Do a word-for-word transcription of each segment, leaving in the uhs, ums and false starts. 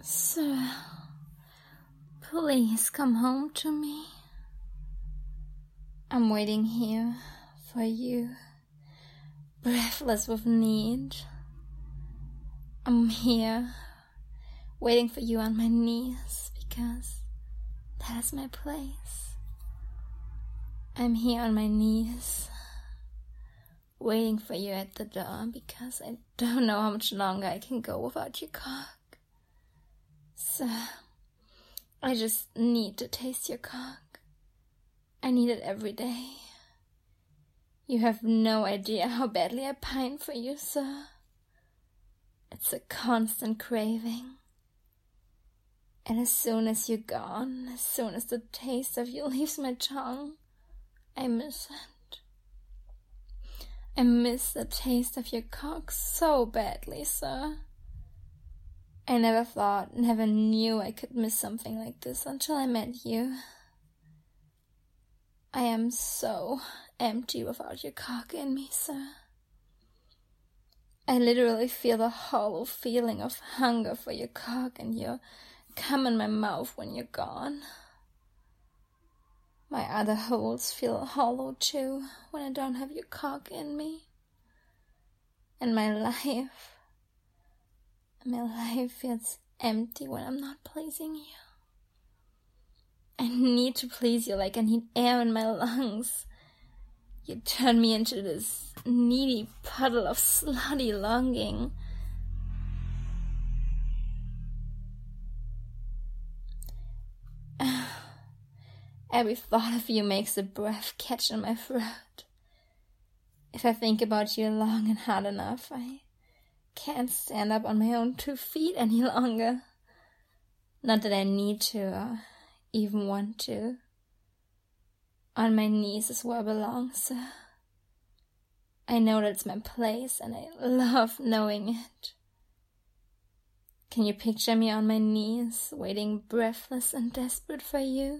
Sir, please come home to me. I'm waiting here for you, breathless with need. I'm here, waiting for you on my knees, because that is my place. I'm here on my knees, waiting for you at the door, because I don't know how much longer I can go without your cock. Sir, I just need to taste your cock. I need it every day. You have no idea how badly I pine for you, sir. It's a constant craving. And as soon as you're gone, as soon as the taste of you leaves my tongue, I miss it. I miss the taste of your cock so badly, sir. I never thought, never knew I could miss something like this until I met you. I am so empty without your cock in me, sir. I literally feel the hollow feeling of hunger for your cock and your cum in my mouth when you're gone. My other holes feel hollow too when I don't have your cock in me. And my life... My life feels empty when I'm not pleasing you. I need to please you like I need air in my lungs. You turn me into this needy puddle of slutty longing. Every thought of you makes the breath catch in my throat. If I think about you long and hard enough, I can't stand up on my own two feet any longer. Not that I need to or even want to. On my knees is where I belong, sir. I know that it's my place and I love knowing it. Can you picture me on my knees, waiting breathless and desperate for you?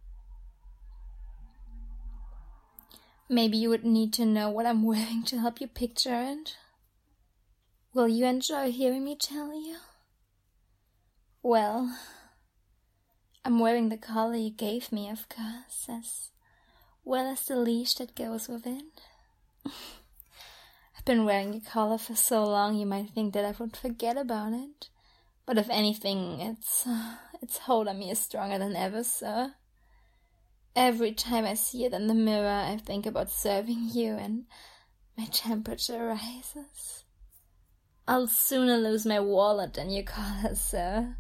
Maybe you would need to know what I'm wearing to help you picture it. Will you enjoy hearing me tell you? Well, I'm wearing the collar you gave me, of course, as well as the leash that goes with it. I've been wearing your collar for so long you might think that I would forget about it. But if anything, its, uh, its hold on me is stronger than ever, sir. Every time I see it in the mirror, I think about serving you and my temperature rises. I'll sooner lose my wallet than your collar, sir.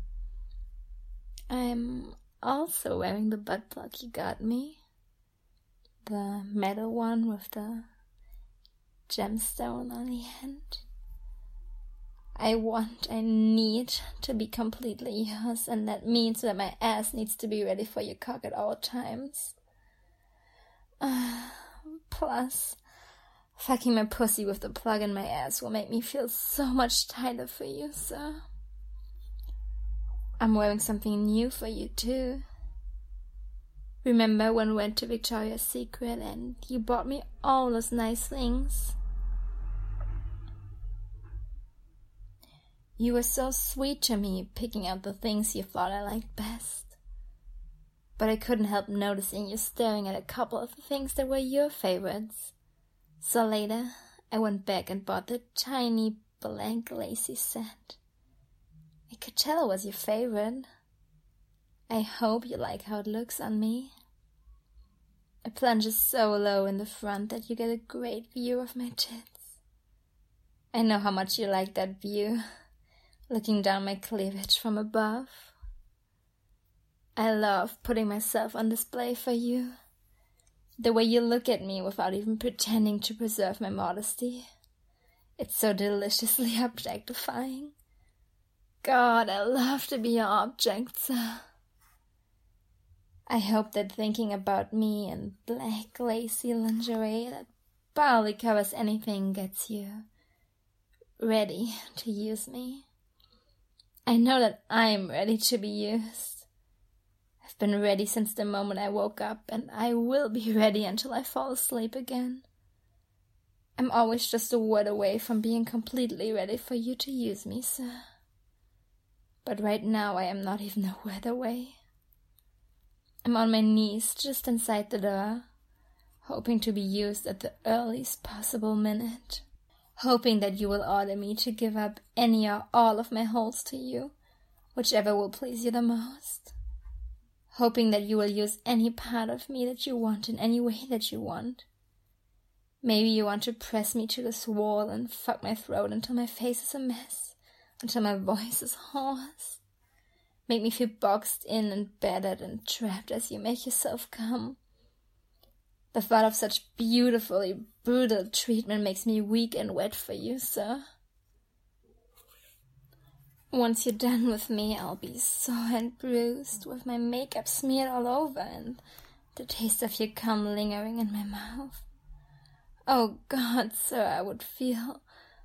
I'm also wearing the butt plug you got me. The metal one with the gemstone on the end. I want, I need to be completely yours, and that means that my ass needs to be ready for your cock at all times. Uh, plus... Fucking my pussy with the plug in my ass will make me feel so much tighter for you, sir. I'm wearing something new for you, too. Remember when we went to Victoria's Secret and you bought me all those nice things? You were so sweet to me, picking out the things you thought I liked best. But I couldn't help noticing you staring at a couple of the things that were your favorites. So later, I went back and bought the tiny blank lacy set. I could tell it was your favorite. I hope you like how it looks on me. It plunges so low in the front that you get a great view of my tits. I know how much you like that view, looking down my cleavage from above. I love putting myself on display for you. The way you look at me without even pretending to preserve my modesty. It's so deliciously objectifying. God, I love to be your object, sir. I hope that thinking about me in black lacy lingerie that barely covers anything gets you ready to use me. I know that I'm ready to be used. I've been ready since the moment I woke up, and I will be ready until I fall asleep again. I'm always just a word away from being completely ready for you to use me, sir. but right now I am not even a word away. I'm on my knees just inside the door, hoping to be used at the earliest possible minute, hoping that you will order me to give up any or all of my holes to you, whichever will please you the most, hoping that you will use any part of me that you want in any way that you want. Maybe you want to press me to this wall and fuck my throat until my face is a mess, until my voice is hoarse. Make me feel boxed in and battered and trapped as you make yourself come. The thought of such beautifully brutal treatment makes me weak and wet for you, sir. Once you're done with me, I'll be sore and bruised, with my makeup smeared all over and the taste of your cum lingering in my mouth. Oh God, sir, I would feel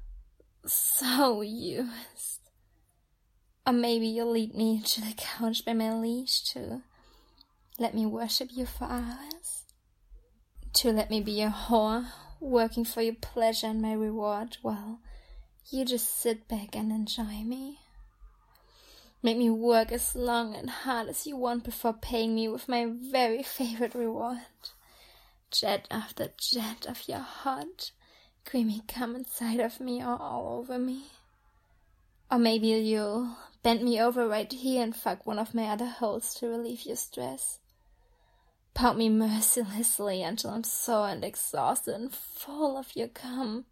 so used. Or maybe you'll lead me to the couch by my leash to let me worship you for hours. To let me be your whore, working for your pleasure and my reward, while you just sit back and enjoy me. Make me work as long and hard as you want before paying me with my very favorite reward. Jet after jet of your hot, creamy cum inside of me or all over me. Or maybe you'll bend me over right here and fuck one of my other holes to relieve your stress. Pound me mercilessly until I'm sore and exhausted and full of your cum.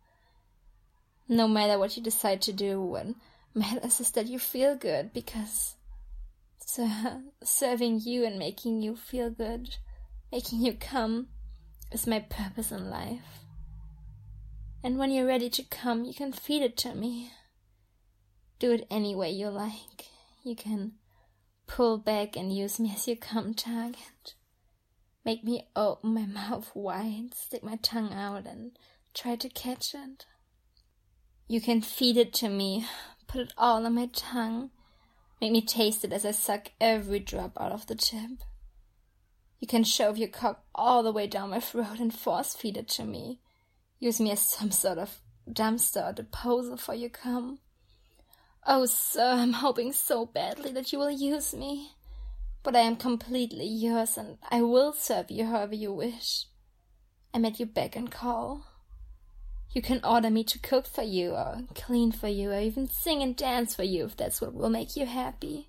No matter what you decide to do, what matters is that you feel good, because sir, serving you and making you feel good, making you cum, is my purpose in life. And when you're ready to come, you can feed it to me. Do it any way you like. You can pull back and use me as your cum target. Make me open my mouth wide, stick my tongue out and try to catch it. You can feed it to me, put it all on my tongue, make me taste it as I suck every drop out of the tip. You can shove your cock all the way down my throat and force feed it to me. Use me as some sort of dumpster or disposal for your cum. Oh, sir, I'm hoping so badly that you will use me. But I am completely yours, and I will serve you however you wish. I'm at your beck and call. You can order me to cook for you, or clean for you, or even sing and dance for you if that's what will make you happy.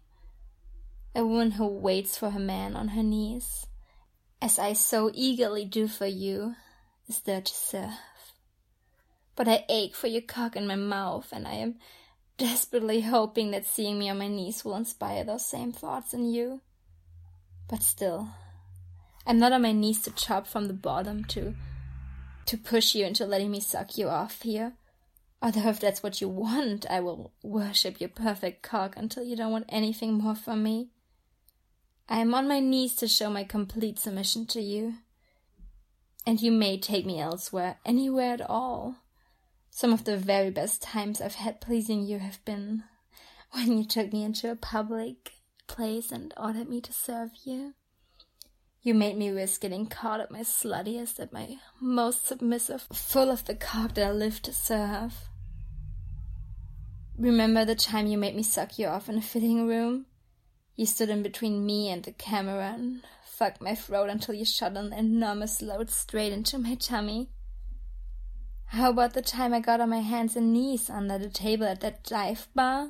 A woman who waits for her man on her knees, as I so eagerly do for you, is there to serve. But I ache for your cock in my mouth, and I am desperately hoping that seeing me on my knees will inspire those same thoughts in you. But still, I'm not on my knees to chop from the bottom, to to push you into letting me suck you off here. Although if that's what you want, I will worship your perfect cock until you don't want anything more from me. I am on my knees to show my complete submission to you. And you may take me elsewhere, anywhere at all. Some of the very best times I've had pleasing you have been when you took me into a public place and ordered me to serve you. You made me risk getting caught at my sluttiest, at my most submissive, full of the cock that I live to serve. Remember the time you made me suck you off in a fitting room? You stood in between me and the camera and fucked my throat until you shot an enormous load straight into my tummy. How about the time I got on my hands and knees under the table at that dive bar?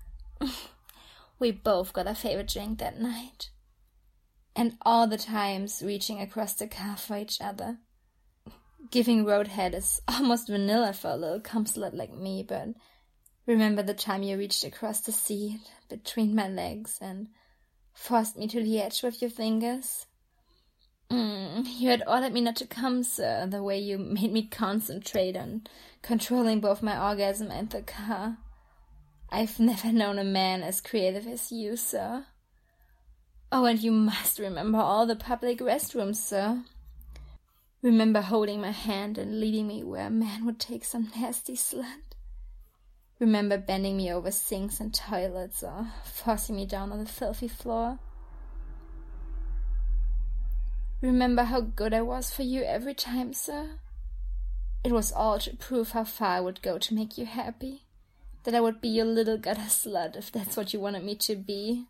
We both got our favorite drink that night. And all the times reaching across the car for each other. Giving roadhead is almost vanilla for a little cum slut like me, but remember the time you reached across the seat between my legs and forced me to the edge with your fingers? Mm, you had ordered me not to come, sir, the way you made me concentrate on controlling both my orgasm and the car. I've never known a man as creative as you, sir. Oh, and you must remember all the public restrooms, sir. Remember holding my hand and leading me where a man would take some nasty slut. Remember bending me over sinks and toilets or forcing me down on the filthy floor. Remember how good I was for you every time, sir? It was all to prove how far I would go to make you happy, that I would be your little gutter slut if that's what you wanted me to be.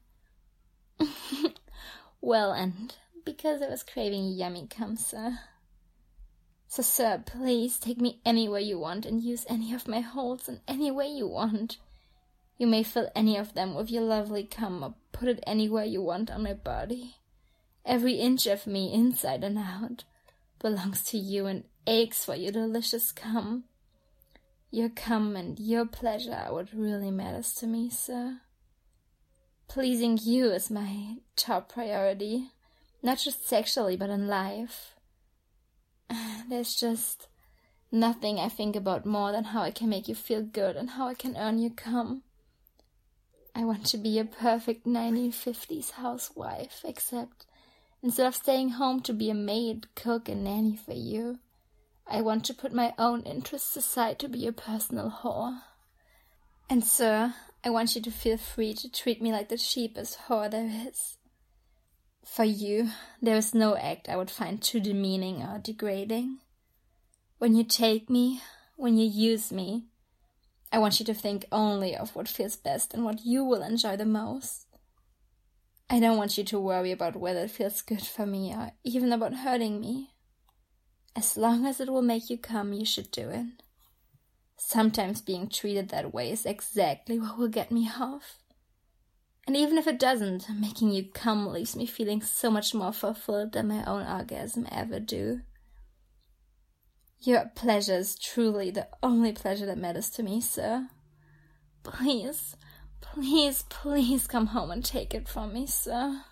Well, and because I was craving yummy cum, sir. So, sir, please take me anywhere you want and use any of my holes in any way you want. You may fill any of them with your lovely cum or put it anywhere you want on my body. Every inch of me, inside and out, belongs to you and aches for your delicious cum. Your cum and your pleasure are what really matters to me, sir. Pleasing you is my top priority, not just sexually, but in life. There's just nothing I think about more than how I can make you feel good and how I can earn your cum. I want to be a perfect nineteen fifties housewife, except instead of staying home to be a maid, cook, and nanny for you, I want to put my own interests aside to be a personal whore. And, sir, I want you to feel free to treat me like the cheapest whore there is. For you, there is no act I would find too demeaning or degrading. When you take me, when you use me, I want you to think only of what feels best and what you will enjoy the most. I don't want you to worry about whether it feels good for me or even about hurting me. As long as it will make you come, you should do it. Sometimes being treated that way is exactly what will get me off. And even if it doesn't, making you come leaves me feeling so much more fulfilled than my own orgasm ever do. Your pleasure is truly the only pleasure that matters to me, sir. Please, please, please come home and take it from me, sir.